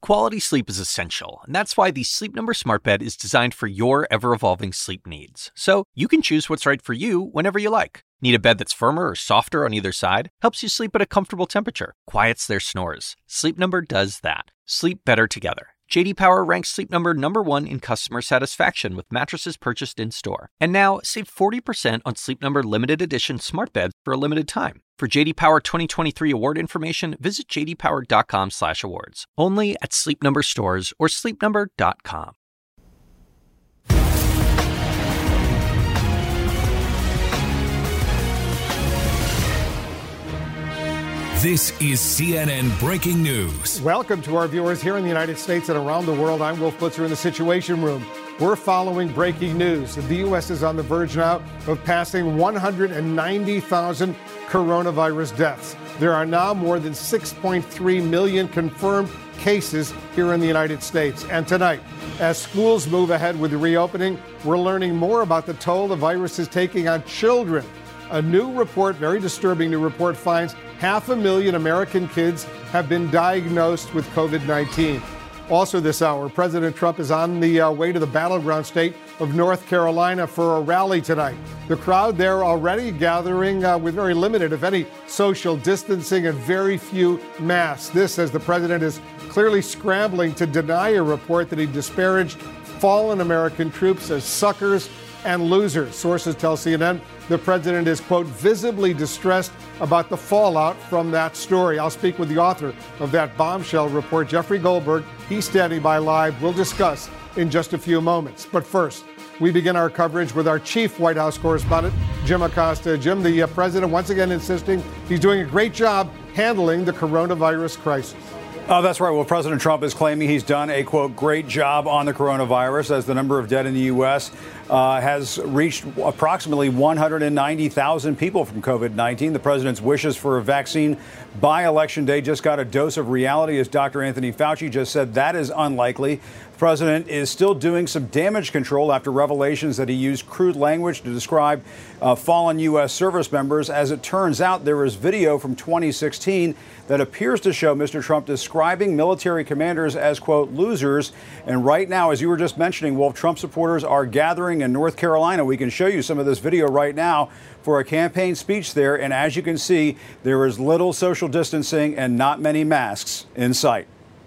Quality sleep is essential, and that's why the Sleep Number Smart Bed is designed for your ever-evolving sleep needs. So you can choose what's right for you whenever you like. Need a bed that's firmer or softer on either side? Helps you sleep at a comfortable temperature. Quiets their snores. Sleep Number does that. Sleep better together. J.D. Power ranks Sleep Number #1 in customer satisfaction with mattresses purchased in-store. And now, save 40% on Sleep Number limited edition smart beds for a limited time. For J.D. Power 2023 award information, visit jdpower.com/awards. Only at Sleep Number stores or sleepnumber.com. This is CNN Breaking News. Welcome to our viewers here in the United States and around the world. I'm Wolf Blitzer in the Situation Room. We're following breaking news. The U.S. is on the verge now of passing 190,000 coronavirus deaths. There are now more than 6.3 million confirmed cases here in the United States. And tonight, as schools move ahead with the reopening, we're learning more about the toll the virus is taking on children. A new report, very disturbing new report, finds 500,000 American kids have been diagnosed with COVID-19. Also this hour, President Trump is on the way to the battleground state of North Carolina for a rally tonight. The crowd there already gathering with very limited, if any, social distancing and very few masks. This as the president is clearly scrambling to deny a report that he disparaged fallen American troops as suckers and losers. Sources tell CNN the president is, quote, visibly distressed about the fallout from that story. I'll speak with the author of that bombshell report, Jeffrey Goldberg. He's standing by live. We'll discuss in just a few moments. But first, we begin our coverage with our chief White House correspondent, Jim Acosta. Jim, the president once again insisting he's doing a great job handling the coronavirus crisis. That's right. Well, President Trump is claiming he's done a, quote, great job on the coronavirus as the number of dead in the U.S. Has reached approximately 190,000 people from COVID-19. The president's wishes for a vaccine by Election Day just got a dose of reality, as Dr. Anthony Fauci just said. That is unlikely. The president is still doing some damage control after revelations that he used crude language to describe fallen U.S. service members. As it turns out, there is video from 2016 that appears to show Mr. Trump describing military commanders as, quote, losers. And right now, as you were just mentioning, Wolf, Trump supporters are gathering in North Carolina. We can show you some of this video right now for a campaign speech there. And as you can see, there is little social distancing and not many masks in sight.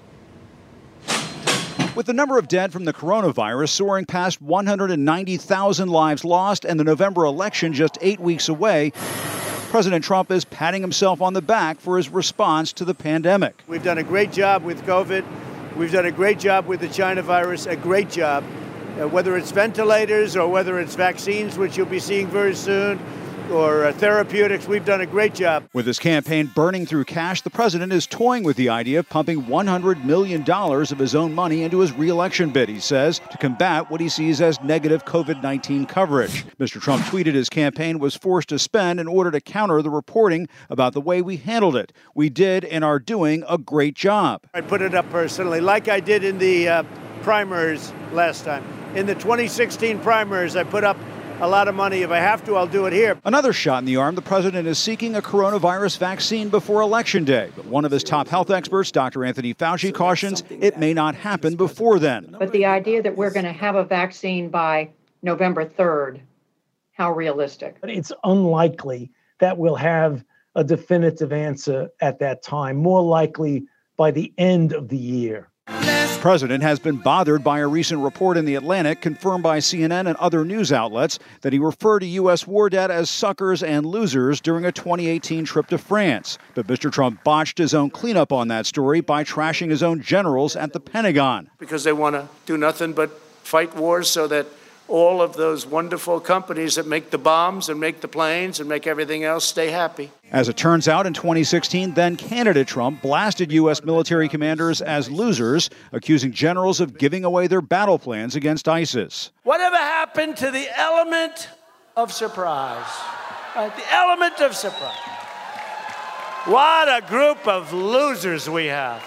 With the number of dead from the coronavirus soaring past 190,000 lives lost and the November election just 8 weeks away, President Trump is patting himself on the back for his response to the pandemic. We've done a great job with COVID. We've done a great job with the China virus, a great job. Whether it's ventilators or whether it's vaccines, which you'll be seeing very soon, or therapeutics, we've done a great job. With his campaign burning through cash, the president is toying with the idea of pumping $100 million of his own money into his re-election bid, he says, to combat what he sees as negative COVID-19 coverage. Mr. Trump tweeted his campaign was forced to spend in order to counter the reporting about the way we handled it. We did and are doing a great job. I put it up personally, like I did in the primaries last time. In the 2016 primaries, I put up a lot of money. If I have to, I'll do it here. Another shot in the arm. The president is seeking a coronavirus vaccine before Election Day. But one of his top health experts, Dr. Anthony Fauci, cautions it may not happen before then. But the idea that we're going to have a vaccine by November 3rd, how realistic? It's unlikely that we'll have a definitive answer at that time, more likely by the end of the year. The president has been bothered by a recent report in The Atlantic, confirmed by CNN and other news outlets, that he referred to U.S. war debt as suckers and losers during a 2018 trip to France. But Mr. Trump botched his own cleanup on that story by trashing his own generals at the Pentagon. Because they want to do nothing but fight wars so that all of those wonderful companies that make the bombs and make the planes and make everything else stay happy. As it turns out, in 2016, then-candidate Trump blasted U.S. military commanders as losers, accusing generals of giving away their battle plans against ISIS. Whatever happened to the element of surprise? Right, the element of surprise. What a group of losers we have.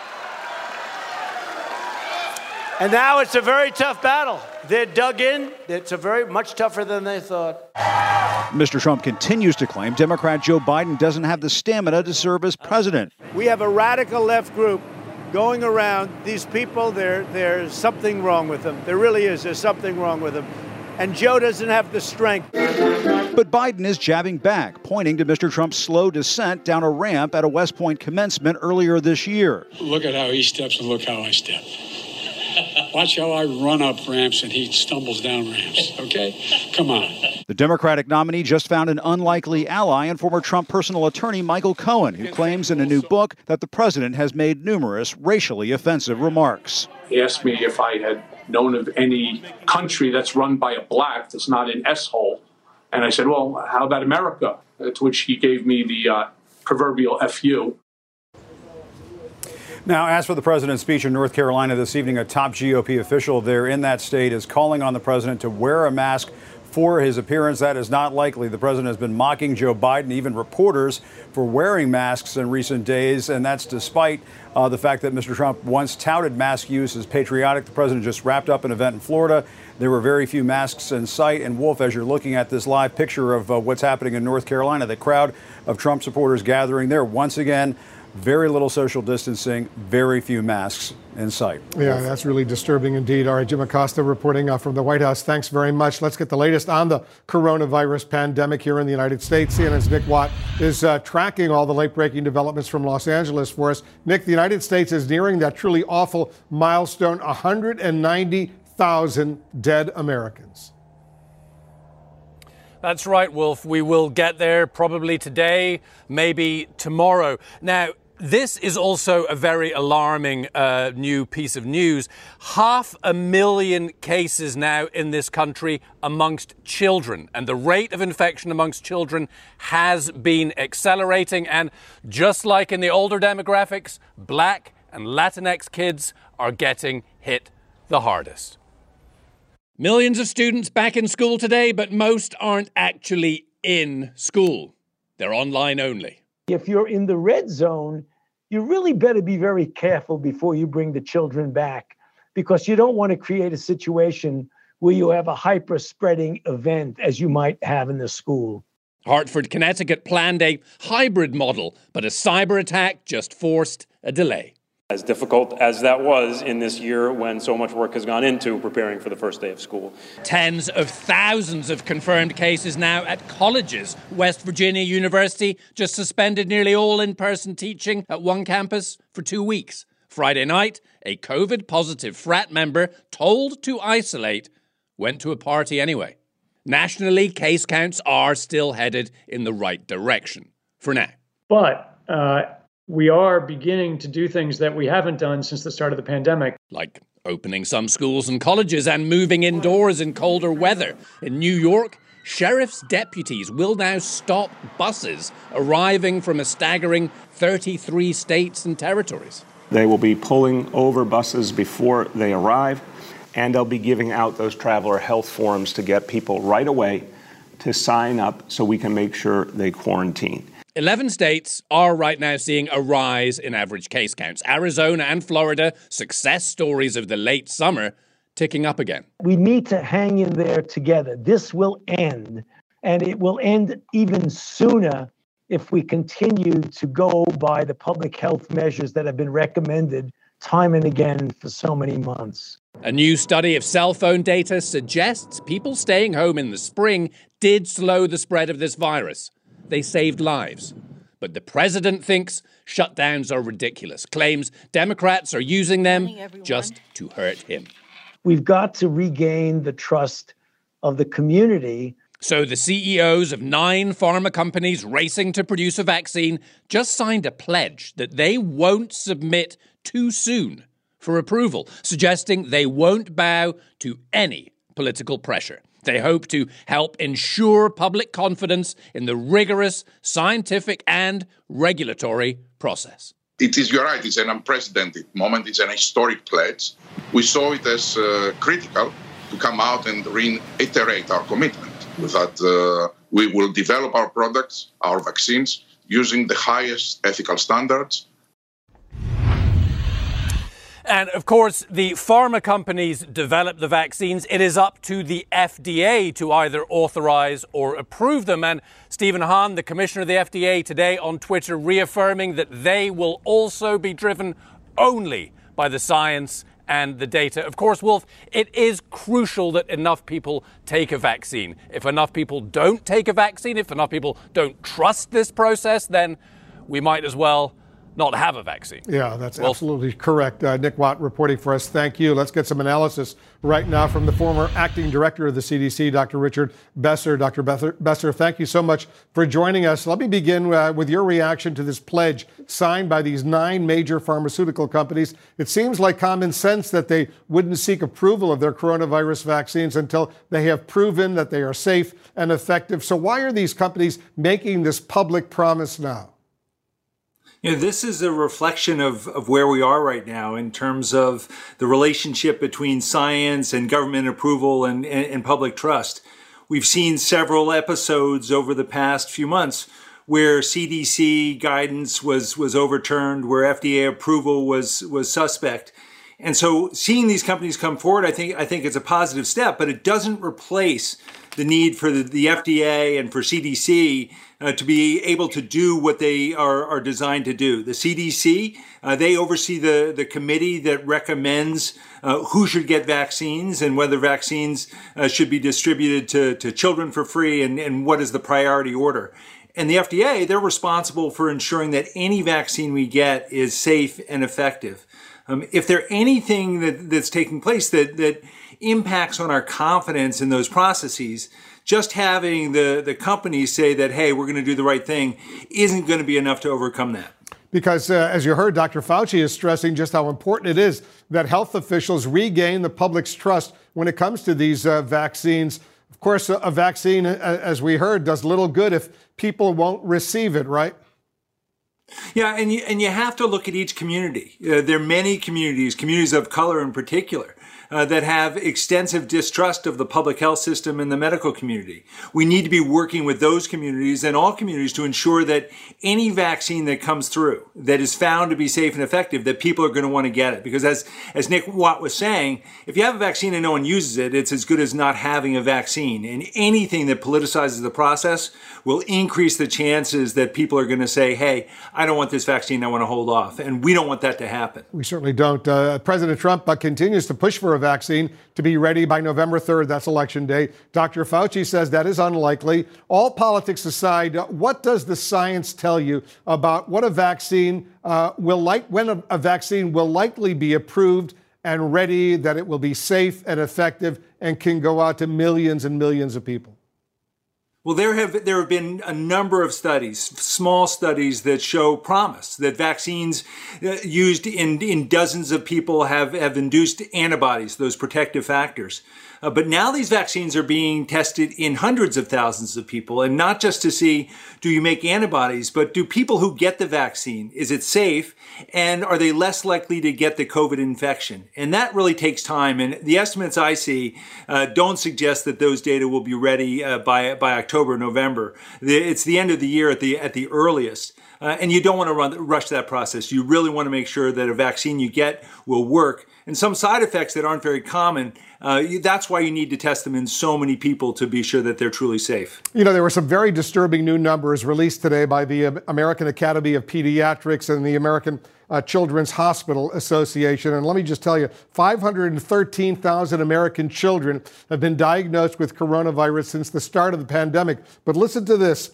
And now it's a very tough battle. They're dug in. It's a very much tougher than they thought. Mr. Trump continues to claim Democrat Joe Biden doesn't have the stamina to serve as president. We have a radical left group going around, these people, there's something wrong with them. There really is. There's something wrong with them. And Joe doesn't have the strength. But Biden is jabbing back, pointing to Mr. Trump's slow descent down a ramp at a West Point commencement earlier this year. Look at how he steps and look how I step. Watch how I run up ramps and he stumbles down ramps, okay? Come on. The Democratic nominee just found an unlikely ally in former Trump personal attorney Michael Cohen, who claims in a new book that the president has made numerous racially offensive remarks. He asked me if I had known of any country that's run by a black that's not an S-hole. And I said, well, how about America? To which he gave me the proverbial FU. Now, as for the president's speech in North Carolina this evening, a top GOP official there in that state is calling on the president to wear a mask for his appearance. That is not likely. The president has been mocking Joe Biden, even reporters, for wearing masks in recent days, and that's despite the fact that Mr. Trump once touted mask use as patriotic. The president just wrapped up an event in Florida. There were very few masks in sight. And Wolf, as you're looking at this live picture of what's happening in North Carolina, the crowd of Trump supporters gathering there once again. Very little social distancing, very few masks in sight. Yeah, that's really disturbing indeed. All right, Jim Acosta reporting from the White House. Thanks very much. Let's get the latest on the coronavirus pandemic here in the United States. CNN's Nick Watt is tracking all the late-breaking developments from Los Angeles for us. Nick, the United States is nearing that truly awful milestone, 190,000 dead Americans. That's right, Wolf. We will get there probably today, maybe tomorrow. Now, this is also a very alarming new piece of news. 500,000 cases now in this country amongst children. And the rate of infection amongst children has been accelerating. And just like in the older demographics, Black and Latinx kids are getting hit the hardest. Millions of students back in school today, but most aren't actually in school. They're online only. If you're in the red zone, you really better be very careful before you bring the children back, because you don't want to create a situation where you have a hyper-spreading event as you might have in the school. Hartford, Connecticut planned a hybrid model, but a cyber attack just forced a delay. As difficult as that was in this year when so much work has gone into preparing for the first day of school. Tens of thousands of confirmed cases now at colleges. West Virginia University just suspended nearly all in-person teaching at one campus for 2 weeks. Friday night, a COVID-positive frat member told to isolate went to a party anyway. Nationally, case counts are still headed in the right direction for now. But we are beginning to do things that we haven't done since the start of the pandemic. Like opening some schools and colleges and moving indoors in colder weather. In New York, sheriff's deputies will now stop buses arriving from a staggering 33 states and territories. They will be pulling over buses before they arrive, and they'll be giving out those traveler health forms to get people right away to sign up so we can make sure they quarantine. 11 states are right now seeing a rise in average case counts. Arizona and Florida, success stories of the late summer, ticking up again. We need to hang in there together. This will end, and it will end even sooner if we continue to go by the public health measures that have been recommended time and again for so many months. A new study of cell phone data suggests people staying home in the spring did slow the spread of this virus. They saved lives. But the president thinks shutdowns are ridiculous, claims Democrats are using them just to hurt him. We've got to regain the trust of the community. So the CEOs of 9 pharma companies racing to produce a vaccine just signed a pledge that they won't submit too soon for approval, suggesting they won't bow to any political pressure. They hope to help ensure public confidence in the rigorous scientific and regulatory process. It is, you're right, it's an unprecedented moment. It's an historic pledge. We saw it as critical to come out and reiterate our commitment that we will develop our products, our vaccines, using the highest ethical standards. And of course, the pharma companies develop the vaccines. It is up to the FDA to either authorize or approve them. And Stephen Hahn, the commissioner of the FDA, today on Twitter reaffirming that they will also be driven only by the science and the data. Of course, Wolf, it is crucial that enough people take a vaccine. If enough people don't take a vaccine, if enough people don't trust this process, then we might as well not have a vaccine. Yeah, that's absolutely correct. Nick Watt reporting for us. Thank you. Let's get some analysis right now from the former acting director of the CDC, Dr. Richard Besser. Dr. Besser, thank you so much for joining us. Let me begin with your reaction to this pledge signed by these 9 major pharmaceutical companies. It seems like common sense that they wouldn't seek approval of their coronavirus vaccines until they have proven that they are safe and effective. So why are these companies making this public promise now? You know, this is a reflection of where we are right now in terms of the relationship between science and government approval and public trust. We've seen several episodes over the past few months where CDC guidance was overturned, where FDA approval was suspect. And so seeing these companies come forward, I think it's a positive step, but it doesn't replace the need for the FDA and for CDC to be able to do what they are designed to do. The CDC, they oversee the committee that recommends who should get vaccines and whether vaccines should be distributed to children for free and what is the priority order. And the FDA, they're responsible for ensuring that any vaccine we get is safe and effective. If there's anything that's taking place that impacts on our confidence in those processes, just having the companies say that, hey, we're going to do the right thing isn't going to be enough to overcome that. Because as you heard, Dr. Fauci is stressing just how important it is that health officials regain the public's trust when it comes to these vaccines. Of course, a vaccine, as we heard, does little good if people won't receive it, right? Yeah, and you have to look at each community. There are many communities of color in particular, that have extensive distrust of the public health system and the medical community. We need to be working with those communities and all communities to ensure that any vaccine that comes through that is found to be safe and effective, that people are going to want to get it. Because as Nick Watt was saying, if you have a vaccine and no one uses it, it's as good as not having a vaccine. And anything that politicizes the process will increase the chances that people are going to say, hey, I don't want this vaccine, I want to hold off. And we don't want that to happen. We certainly don't. President Trump continues to push for a vaccine to be ready by November 3rd. That's Election Day. Dr. Fauci says that is unlikely. All politics aside, what does the science tell you about what a vaccine when a vaccine will likely be approved and ready, that it will be safe and effective and can go out to millions and millions of people? Well, there have been a number of studies, small studies, that show promise that vaccines used in dozens of people have induced antibodies, those protective factors. But now these vaccines are being tested in hundreds of thousands of people, and not just to see, do you make antibodies, but do people who get the vaccine, is it safe, and are they less likely to get the COVID infection? And that really takes time, and the estimates I see don't suggest that those data will be ready by October, November. It's the end of the year at the earliest. And you don't want to rush that process. You really want to make sure that a vaccine you get will work. And some side effects that aren't very common, that's why you need to test them in so many people to be sure that they're truly safe. You know, there were some very disturbing new numbers released today by the American Academy of Pediatrics and the American Children's Hospital Association. And let me just tell you, 513,000 American children have been diagnosed with coronavirus since the start of the pandemic. But listen to this.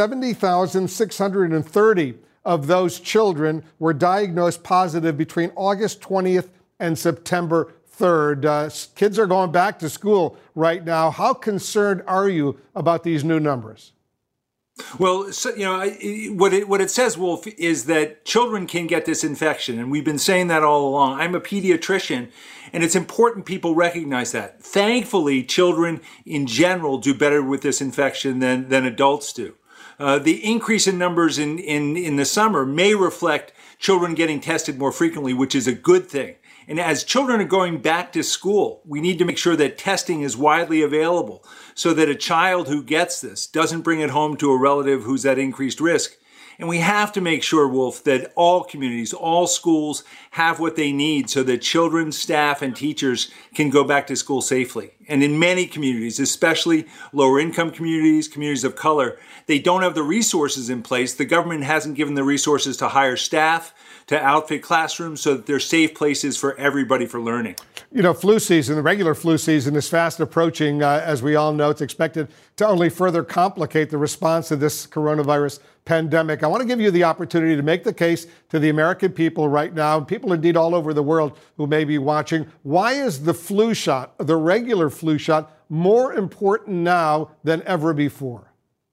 70,630 of those children were diagnosed positive between August 20th and September 3rd. Kids are going back to school right now. How concerned are you about these new numbers? Well, so, you know, what it says, Wolf, is that children can get this infection, and we've been saying that all along. I'm a pediatrician, and it's important people recognize that. Thankfully, children in general do better with this infection than adults do. The increase in numbers in the summer may reflect children getting tested more frequently, which is a good thing. And as children are going back to school, we need to make sure that testing is widely available so that a child who gets this doesn't bring it home to a relative who's at increased risk. And we have to make sure, Wolf, that all communities, all schools have what they need so that children, staff, and teachers can go back to school safely. And in many communities, especially lower income communities, communities of color, they don't have the resources in place. The government hasn't given the resources to hire staff, to outfit classrooms so that they're safe places for everybody for learning. You know, flu season, the regular flu season is fast approaching. As we all know, it's expected to only further complicate the response to this coronavirus pandemic. I want to give you the opportunity to make the case to the American people right now, people indeed all over the world who may be watching. Why is the flu shot, the regular flu shot, more important now than ever before?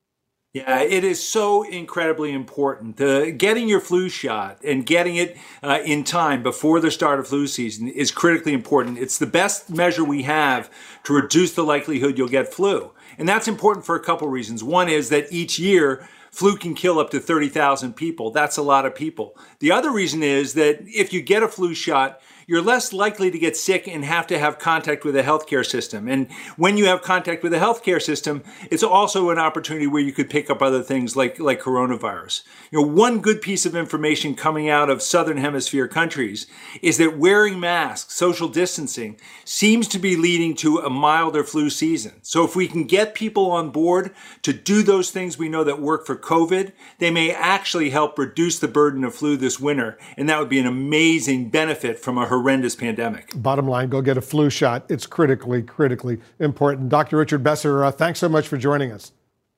Yeah, it is so incredibly important. Getting your flu shot and getting it in time before the start of flu season is critically important. It's the best measure we have to reduce the likelihood you'll get flu. And that's important for a couple reasons. One is that each year, flu can kill up to 30,000 people. That's a lot of people. The other reason is that if you get a flu shot, you're less likely to get sick and have to have contact with the healthcare system. And when you have contact with the healthcare system, it's also an opportunity where you could pick up other things like coronavirus. You know, one good piece of information coming out of Southern Hemisphere countries is that wearing masks, social distancing, seems to be leading to a milder flu season. So if we can get people on board to do those things we know that work for COVID, they may actually help reduce the burden of flu this winter. And that would be an amazing benefit from a horrendous pandemic. Bottom line, go get a flu shot. It's critically important. Dr. Richard Besser, thanks so much for joining us.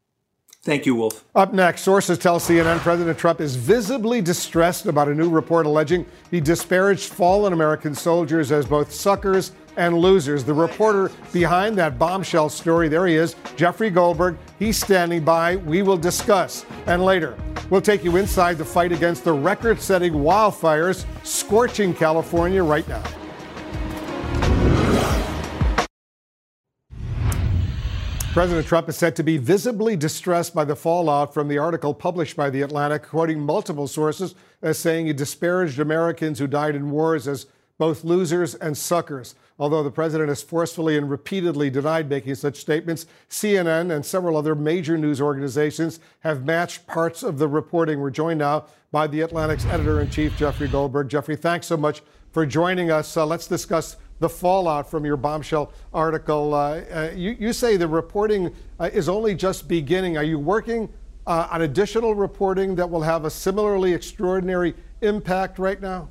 Thank you, Wolf. Up next, sources tell CNN President Trump is visibly distressed about a new report alleging he disparaged fallen American soldiers as both suckers and losers. The reporter behind that bombshell story, there he is, Jeffrey Goldberg. He's standing by. We will discuss. And later, we'll take you inside the fight against the record-setting wildfires scorching California right now. President Trump is said to be visibly distressed by the fallout from the article published by The Atlantic, quoting multiple sources as saying he disparaged Americans who died in wars as both losers and suckers. Although the president has forcefully and repeatedly denied making such statements, CNN and several other major news organizations have matched parts of the reporting. We're joined now by The Atlantic's editor-in-chief, Jeffrey Goldberg. Jeffrey, thanks so much for joining us. Let's discuss the fallout from your bombshell article. You say the reporting is only just beginning. Are you working on additional reporting that will have a similarly extraordinary impact right now?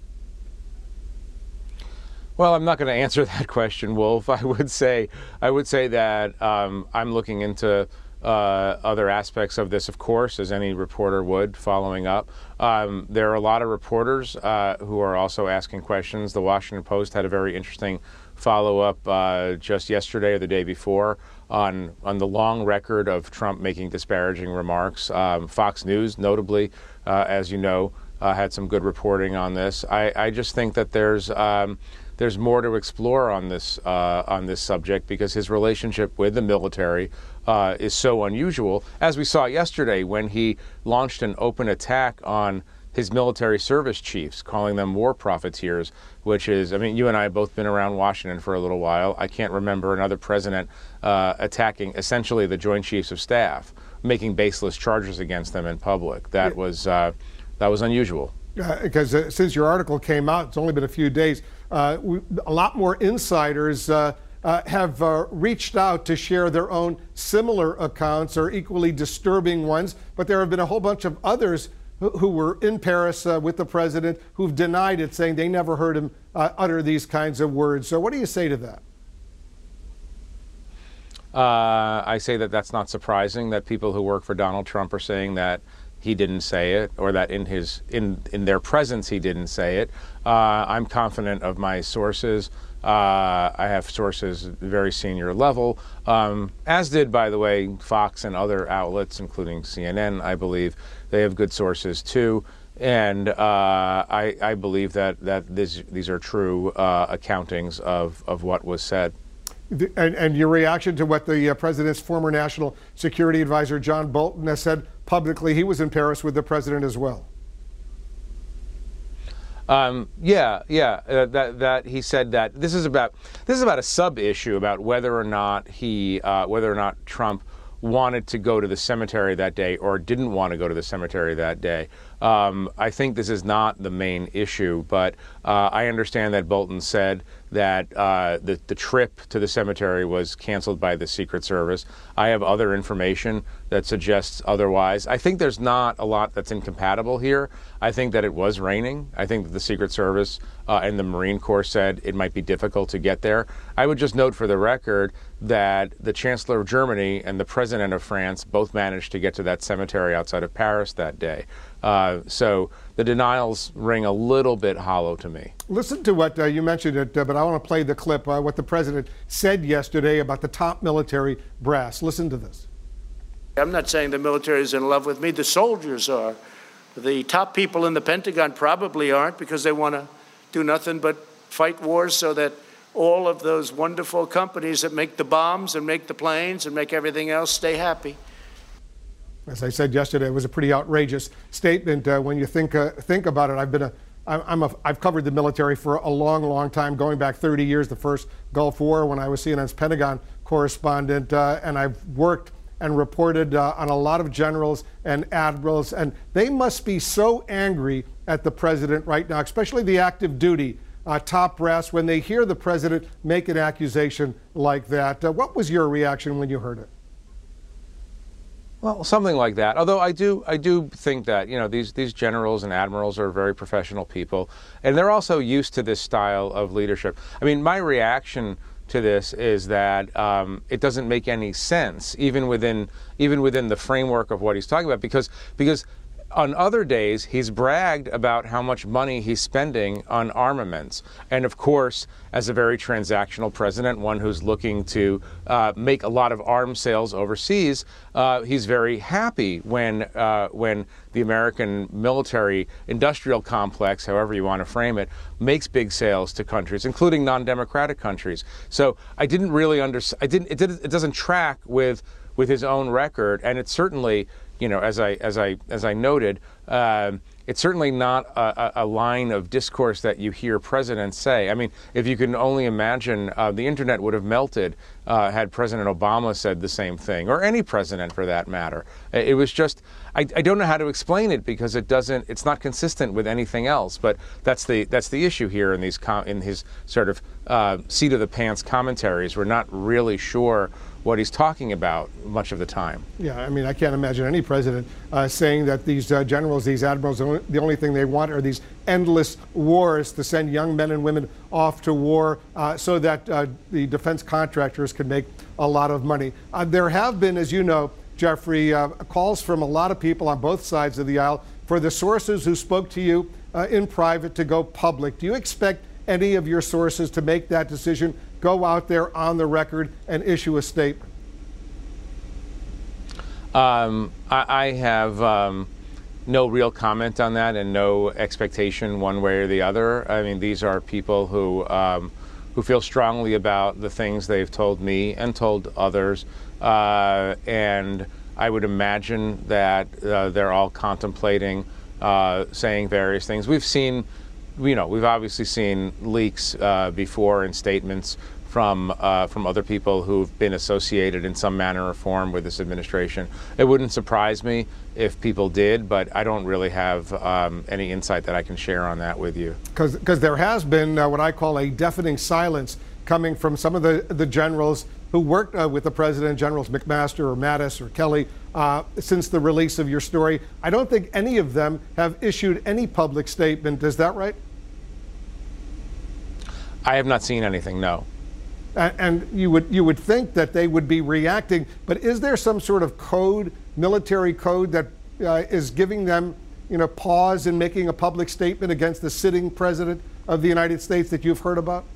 Well, I'm not going to answer that question, Wolf. I would say that I'm looking into other aspects of this, of course, as any reporter would, following up. There are a lot of reporters who are also asking questions. The Washington Post had a very interesting follow-up just yesterday or the day before on the long record of Trump making disparaging remarks. Fox News, notably, as you know, had some good reporting on this. I just think that there's more to explore on this subject because his relationship with the military is so unusual, as we saw yesterday when he launched an open attack on his military service chiefs, calling them war profiteers, which is, I mean, you and I have both been around Washington for a little while. I can't remember another president attacking essentially the Joint Chiefs of Staff, making baseless charges against them in public. That was unusual. Because since your article came out, it's only been a few days, a lot more insiders have reached out to share their own similar accounts or equally disturbing ones. But there have been a whole bunch of others who were in Paris with the president who've denied it, saying they never heard him utter these kinds of words. So what do you say to that? I say that that's not surprising, that people who work for Donald Trump are saying that he didn't say it, or that in their presence he didn't say it. I'm confident of my sources. I have sources very senior level, as did, by the way, Fox and other outlets, including CNN, I believe. They have good sources too. And I believe that these are true accountings of what was said. And your reaction to what the president's former national security advisor, John Bolton, has said publicly? He was in Paris with the president as well. That he said that this is about a sub issue about whether or not Trump wanted to go to the cemetery that day or didn't want to go to the cemetery that day. I think this is not the main issue, but I understand that Bolton said that the trip to the cemetery was canceled by the Secret Service. I have other information that suggests otherwise. I think there's not a lot that's incompatible here. I think that it was raining. I think that the Secret Service and the Marine Corps said it might be difficult to get there. I would just note for the record that the Chancellor of Germany and the President of France both managed to get to that cemetery outside of Paris that day. So the denials ring a little bit hollow to me. Listen to what you mentioned it, but I want to play the clip, what the president said yesterday about the top military brass. Listen to this. I'm not saying the military is in love with me. The soldiers are. The top people in the Pentagon probably aren't, because they want to do nothing but fight wars so that all of those wonderful companies that make the bombs and make the planes and make everything else stay happy. As I said yesterday, it was a pretty outrageous statement when you think about it. I've covered the military for a long, long time, going back 30 years, the first Gulf War, when I was CNN's Pentagon correspondent, and I've worked and reported on a lot of generals and admirals, and they must be so angry at the president right now, especially the active duty top brass, when they hear the president make an accusation like that. What was your reaction when you heard it? Well, something like that. Although I do think that, you know, these generals and admirals are very professional people, and they're also used to this style of leadership. I mean, my reaction to this is that it doesn't make any sense, even within the framework of what he's talking about, because on other days, he's bragged about how much money he's spending on armaments. And of course, as a very transactional president, one who's looking to make a lot of arms sales overseas, he's very happy when the American military industrial complex, however you want to frame it, makes big sales to countries, including non-democratic countries. So I didn't really understand. It doesn't track with his own record, and it's certainly, you know, as I noted, it's certainly not a line of discourse that you hear presidents say. I mean, if you can only imagine, the internet would have melted had President Obama said the same thing, or any president for that matter. It was just, I don't know how to explain it, because it's not consistent with anything else. But that's the issue here in his sort of seat of the pants commentaries. We're not really sure what he's talking about much of the time. Yeah, I mean, I can't imagine any president saying that these generals, these admirals, the only thing they want are these endless wars, to send young men and women off to war so that the defense contractors can make a lot of money. There have been, as you know, Jeffrey, calls from a lot of people on both sides of the aisle for the sources who spoke to you in private to go public. Do you expect any of your sources to make that decision, go out there on the record and issue a statement? I have no real comment on that, and no expectation one way or the other. I mean, these are people who feel strongly about the things they've told me and told others, and I would imagine that they're all contemplating saying various things. We've obviously seen leaks before, and statements from other people who've been associated in some manner or form with this administration. It wouldn't surprise me if people did, but I don't really have any insight that I can share on that with you. Because there has been what I call a deafening silence coming from some of the generals who worked with the president, Generals McMaster or Mattis or Kelly, since the release of your story. I don't think any of them have issued any public statement. Is that right? I have not seen anything, no. And you would think that they would be reacting, but is there some sort of code, military code, that is giving them, pause in making a public statement against the sitting president of the United States that you've heard about?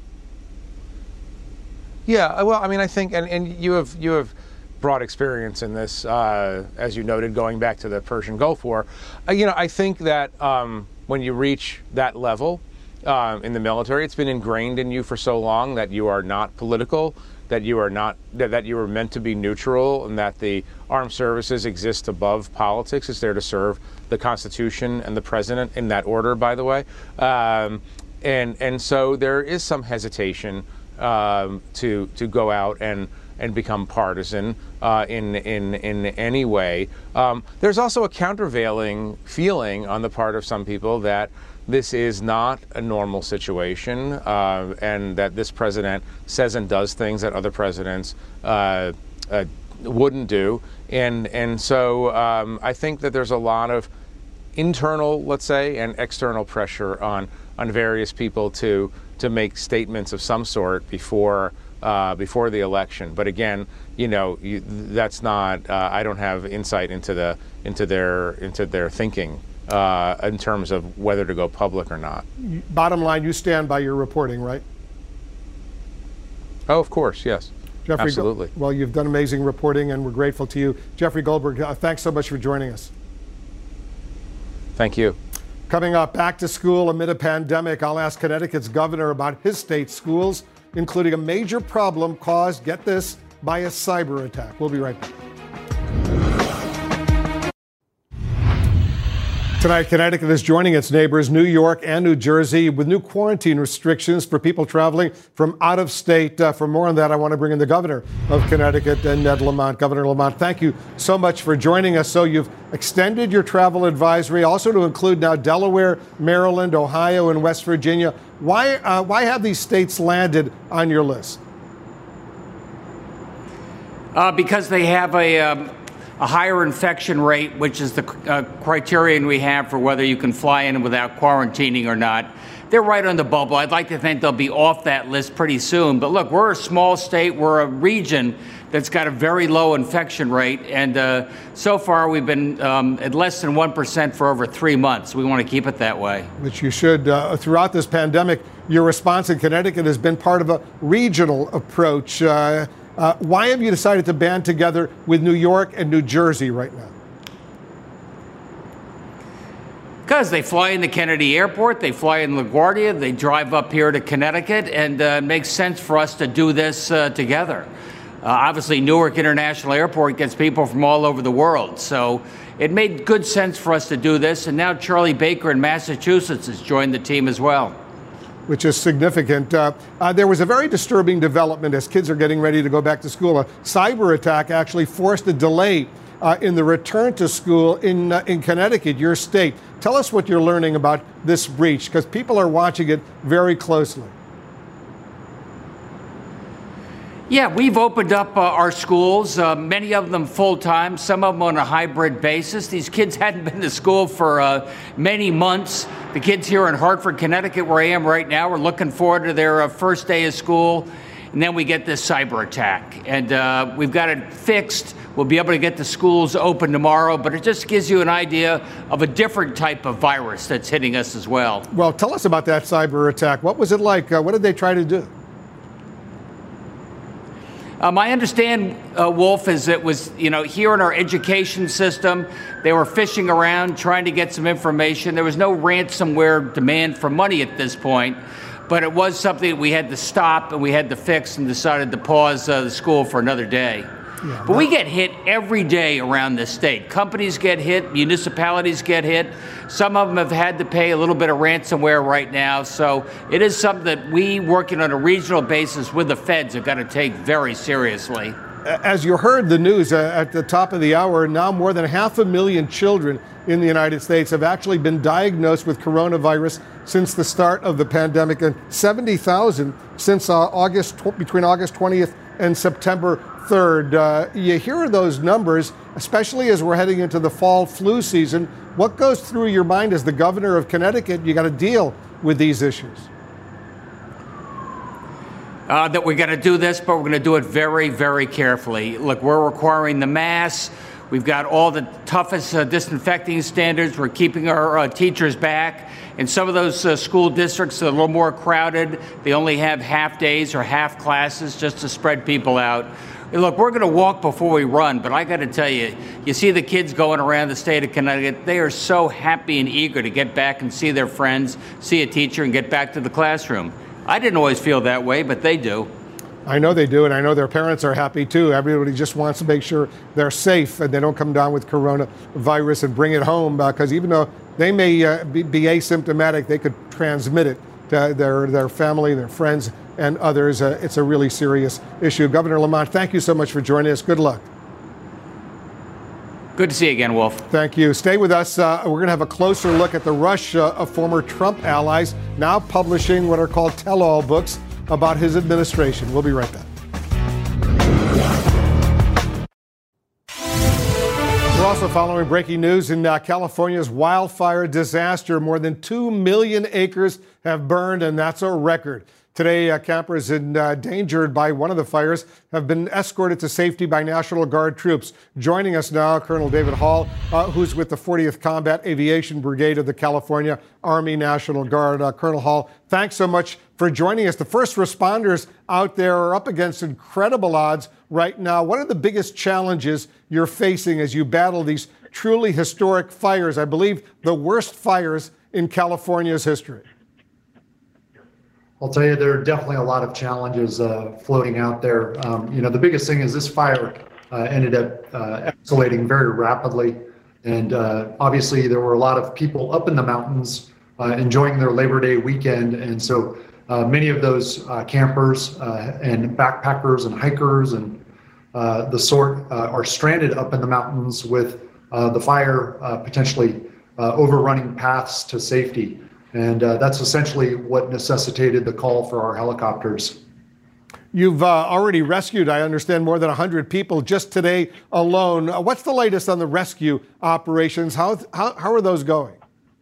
Yeah, well, I mean, I think, and you have broad experience in this, as you noted, going back to the Persian Gulf War. I think that when you reach that level in the military, it's been ingrained in you for so long that you are not political, that you are meant to be neutral, and that the armed services exist above politics. It's there to serve the Constitution and the president, in that order, by the way. And so there is some hesitation to go out and and become partisan in any way. There's also a countervailing feeling on the part of some people that this is not a normal situation, and that this president says and does things that other presidents wouldn't do. And so I think that there's a lot of internal, let's say, and external pressure on various people to make statements of some sort before the election. But again, that's not. I don't have insight into their thinking in terms of whether to go public or not. Bottom line, you stand by your reporting, right? Oh, of course, yes. Jeffrey, absolutely. Well, you've done amazing reporting, and we're grateful to you. Jeffrey Goldberg, thanks so much for joining us. Thank you. Coming up, back to school amid a pandemic, I'll ask Connecticut's governor about his state schools, including a major problem caused, get this, by a cyber attack. We'll be right back. Tonight, Connecticut is joining its neighbors, New York and New Jersey, with new quarantine restrictions for people traveling from out of state. For more on that, I want to bring in the governor of Connecticut, Ned Lamont. Governor Lamont, thank you so much for joining us. So you've extended your travel advisory also to include now Delaware, Maryland, Ohio, and West Virginia. Why have these states landed on your list? Because they have a higher infection rate, which is the criterion we have for whether you can fly in without quarantining or not. They're right on the bubble. I'd like to think they'll be off that list pretty soon. But look, we're a small state. We're a region that's got a very low infection rate. And so far, we've been at less than 1% for over 3 months. We want to keep it that way. Which you should. Throughout this pandemic, your response in Connecticut has been part of a regional approach. Why have you decided to band together with New York and New Jersey right now? Because they fly into Kennedy Airport, they fly in LaGuardia, they drive up here to Connecticut, and it makes sense for us to do this together. Obviously, Newark International Airport gets people from all over the world, so it made good sense for us to do this. And now Charlie Baker in Massachusetts has joined the team as well. Which is significant. There was a very disturbing development as kids are getting ready to go back to school. A cyber attack actually forced a delay in the return to school in Connecticut, your state. Tell us what you're learning about this breach, because people are watching it very closely. Yeah, we've opened up our schools, many of them full-time, some of them on a hybrid basis. These kids hadn't been to school for many months. The kids here in Hartford, Connecticut, where I am right now, are looking forward to their first day of school. And then we get this cyber attack. And we've got it fixed. We'll be able to get the schools open tomorrow. But it just gives you an idea of a different type of virus that's hitting us as well. Well, tell us about that cyber attack. What was it like? What did they try to do? My understanding, Wolf, is it was, here in our education system, they were fishing around trying to get some information. There was no ransomware demand for money at this point, but it was something that we had to stop and we had to fix and decided to pause the school for another day. Yeah, but we get hit every day around this state. Companies get hit, municipalities get hit. Some of them have had to pay a little bit of ransomware right now. So it is something that we, working on a regional basis with the feds, have got to take very seriously. As you heard the news at the top of the hour, now more than 500,000 children in the United States have actually been diagnosed with coronavirus since the start of the pandemic, and 70,000 since between August 20th and September 3rd. You hear those numbers, especially as we're heading into the fall flu season. What goes through your mind as the governor of Connecticut? You got to deal with these issues. That we're going to do this, but we're going to do it very, very carefully. Look, we're requiring the masks. We've got all the toughest disinfecting standards. We're keeping our teachers back. In some of those school districts, they're a little more crowded. They only have half days or half classes just to spread people out. Look, we're going to walk before we run, but I got to tell you, you see the kids going around the state of Connecticut. They are so happy and eager to get back and see their friends, see a teacher, and get back to the classroom. I didn't always feel that way, but they do. I know they do, and I know their parents are happy too. Everybody just wants to make sure they're safe and they don't come down with coronavirus and bring it home, because even though they may be asymptomatic, they could transmit it their family, their friends, and others. It's a really serious issue. Governor Lamont, thank you so much for joining us. Good luck. Good to see you again, Wolf. Thank you. Stay with us. We're going to have a closer look at the rush of former Trump allies now publishing what are called tell-all books about his administration. We'll be right back. We're also following breaking news in California's wildfire disaster. More than 2 million acres have burned, and that's a record. Today, campers endangered by one of the fires have been escorted to safety by National Guard troops. Joining us now, Colonel David Hall, who's with the 40th Combat Aviation Brigade of the California Army National Guard. Colonel Hall, thanks so much for joining us. The first responders out there are up against incredible odds right now. What are the biggest challenges you're facing as you battle these truly historic fires? I believe the worst fires in California's history. I'll tell you, there are definitely a lot of challenges floating out there. The biggest thing is this fire ended up escalating very rapidly. And obviously, there were a lot of people up in the mountains enjoying their Labor Day weekend. And so many of those campers and backpackers and hikers and the sort are stranded up in the mountains with the fire potentially overrunning paths to safety. And that's essentially what necessitated the call for our helicopters. You've already rescued, I understand, more than 100 people just today alone. What's the latest on the rescue operations? How are those going?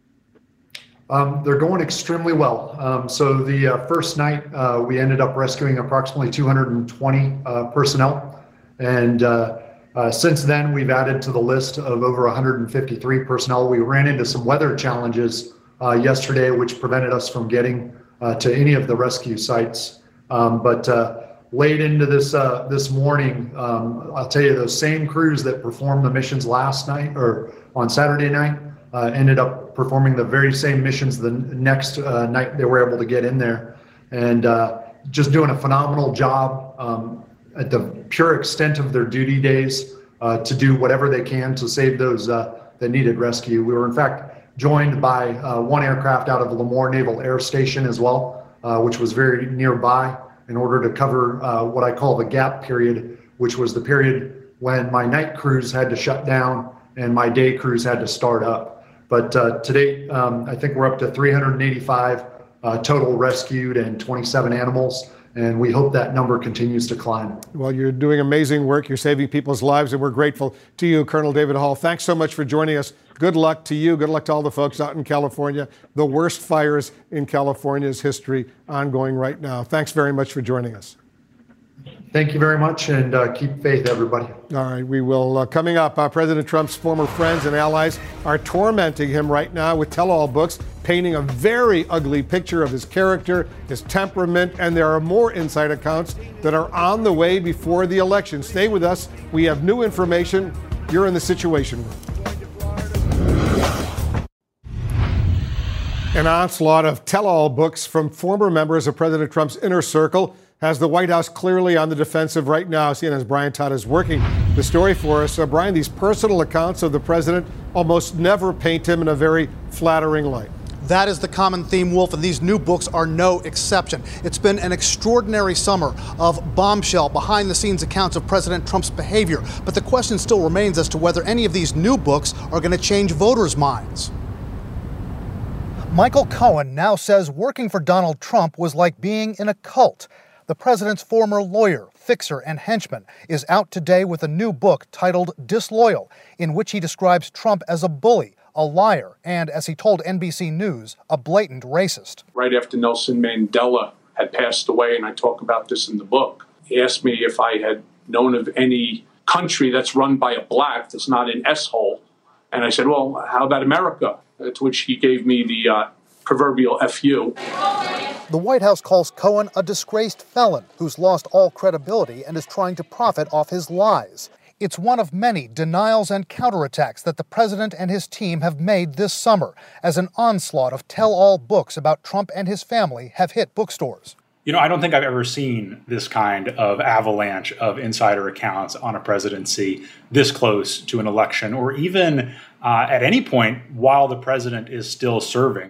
They're going extremely well. So the first night, we ended up rescuing approximately 220 personnel. And since then, we've added to the list of over 153 personnel. We ran into some weather challenges yesterday, which prevented us from getting to any of the rescue sites. But late into this morning, I'll tell you, those same crews that performed the missions last night or on Saturday night ended up performing the very same missions the next night they were able to get in there, and just doing a phenomenal job at the pure extent of their duty days to do whatever they can to save those that needed rescue. We were in fact joined by one aircraft out of Lemoore Naval Air Station as well, which was very nearby, in order to cover what I call the gap period, which was the period when my night crews had to shut down and my day crews had to start up. But to date, I think we're up to 385 total rescued and 27 animals. And we hope that number continues to climb. Well, you're doing amazing work. You're saving people's lives, and we're grateful to you, Colonel David Hall. Thanks so much for joining us. Good luck to you. Good luck to all the folks out in California. The worst fires in California's history ongoing right now. Thanks very much for joining us. Thank you very much, and keep faith, everybody. All right, we will. Coming up, President Trump's former friends and allies are tormenting him right now with tell-all books, painting a very ugly picture of his character, his temperament, and there are more inside accounts that are on the way before the election. Stay with us. We have new information. You're in the Situation Room. An onslaught of tell-all books from former members of President Trump's inner circle has the White House clearly on the defensive right now. CNN's Brian Todd is working the story for us. Brian, these personal accounts of the president almost never paint him in a very flattering light. That is the common theme, Wolf, and these new books are no exception. It's been an extraordinary summer of bombshell, behind-the-scenes accounts of President Trump's behavior. But the question still remains as to whether any of these new books are going to change voters' minds. Michael Cohen now says working for Donald Trump was like being in a cult. The president's former lawyer, fixer, and henchman is out today with a new book titled Disloyal, in which he describes Trump as a bully, a liar, and, as he told NBC News, a blatant racist. Right after Nelson Mandela had passed away, and I talk about this in the book, he asked me if I had known of any country that's run by a black that's not an S-hole. And I said, well, how about America? To which he gave me the proverbial FU. The White House calls Cohen a disgraced felon who's lost all credibility and is trying to profit off his lies. It's one of many denials and counterattacks that the president and his team have made this summer as an onslaught of tell-all books about Trump and his family have hit bookstores. You know, I don't think I've ever seen this kind of avalanche of insider accounts on a presidency this close to an election, or even at any point while the president is still serving.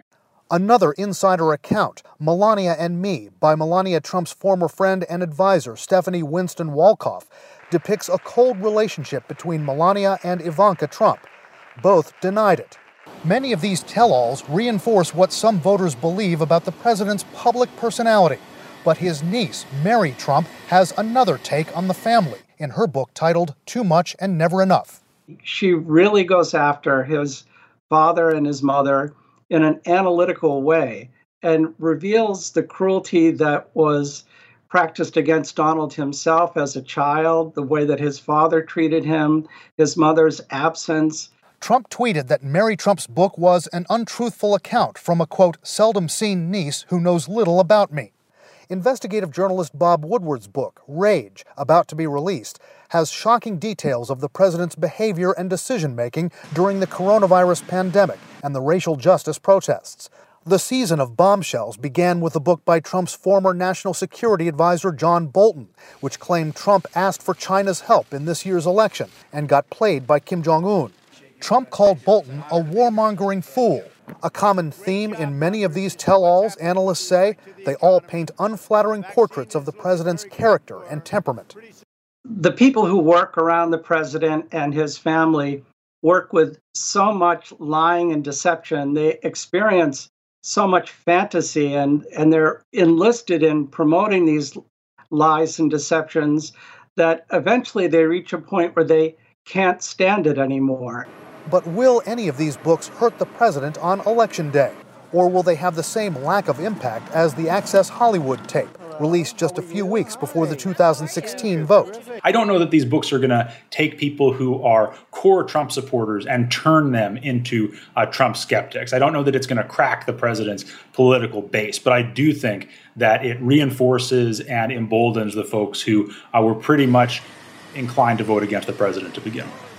Another insider account, Melania and Me, by Melania Trump's former friend and advisor, Stephanie Winston Wolkoff, depicts a cold relationship between Melania and Ivanka Trump. Both denied it. Many of these tell-alls reinforce what some voters believe about the president's public personality. But his niece, Mary Trump, has another take on the family in her book titled Too Much and Never Enough. She really goes after his father and his mother in an analytical way and reveals the cruelty that was practiced against Donald himself as a child, the way that his father treated him, his mother's absence. Trump tweeted that Mary Trump's book was an untruthful account from a, quote, seldom seen niece who knows little about me. Investigative journalist Bob Woodward's book, Rage, about to be released, has shocking details of the president's behavior and decision-making during the coronavirus pandemic and the racial justice protests. The season of bombshells began with a book by Trump's former national security advisor John Bolton, which claimed Trump asked for China's help in this year's election and got played by Kim Jong-un. Trump called Bolton a warmongering fool. A common theme in many of these tell-alls, analysts say, they all paint unflattering portraits of the president's character and temperament. The people who work around the president and his family work with so much lying and deception. They experience so much fantasy, and they're enlisted in promoting these lies and deceptions that eventually they reach a point where they can't stand it anymore. But will any of these books hurt the president on Election Day? Or will they have the same lack of impact as the Access Hollywood tape, released just a few weeks before the 2016 vote? I don't know that these books are going to take people who are core Trump supporters and turn them into Trump skeptics. I don't know that it's going to crack the president's political base, but I do think that it reinforces and emboldens the folks who were pretty much inclined to vote against the president to begin with.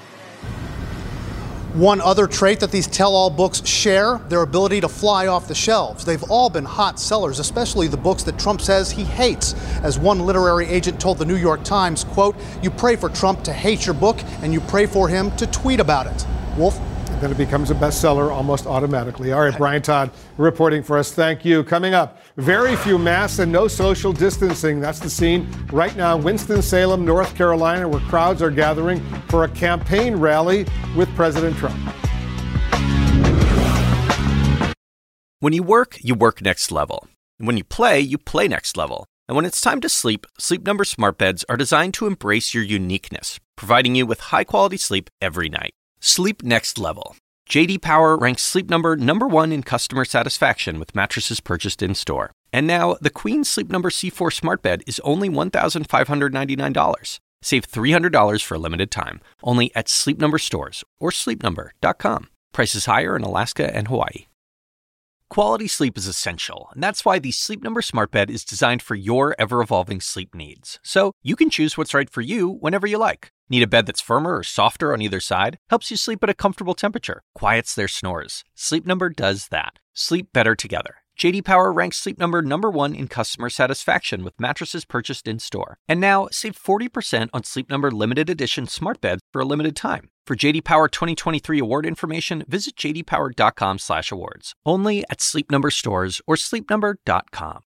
One other trait that these tell-all books share, their ability to fly off the shelves. They've all been hot sellers, especially the books that Trump says he hates. As one literary agent told the New York Times, quote, "You pray for Trump to hate your book, and you pray for him to tweet about it." Wolf? And then it becomes a bestseller almost automatically. All right, Brian Todd reporting for us. Thank you. Coming up, very few masks and no social distancing. That's the scene right now in Winston-Salem, North Carolina, where crowds are gathering for a campaign rally with President Trump. When you work next level. And when you play next level. And when it's time to sleep, Sleep Number smart beds are designed to embrace your uniqueness, providing you with high-quality sleep every night. Sleep next level. J.D. Power ranks Sleep Number #1 in customer satisfaction with mattresses purchased in-store. And now, the Queen Sleep Number C4 smart bed is only $1,599. Save $300 for a limited time, only at Sleep Number stores or sleepnumber.com. Prices higher in Alaska and Hawaii. Quality sleep is essential, and that's why the Sleep Number smart bed is designed for your ever-evolving sleep needs. So you can choose what's right for you whenever you like. Need a bed that's firmer or softer on either side? Helps you sleep at a comfortable temperature. Quiets their snores. Sleep Number does that. Sleep better together. J.D. Power ranks Sleep Number #1 in customer satisfaction with mattresses purchased in-store. And now, save 40% on Sleep Number limited edition smart beds for a limited time. For J.D. Power 2023 award information, visit jdpower.com/awards. Only at Sleep Number stores or sleepnumber.com.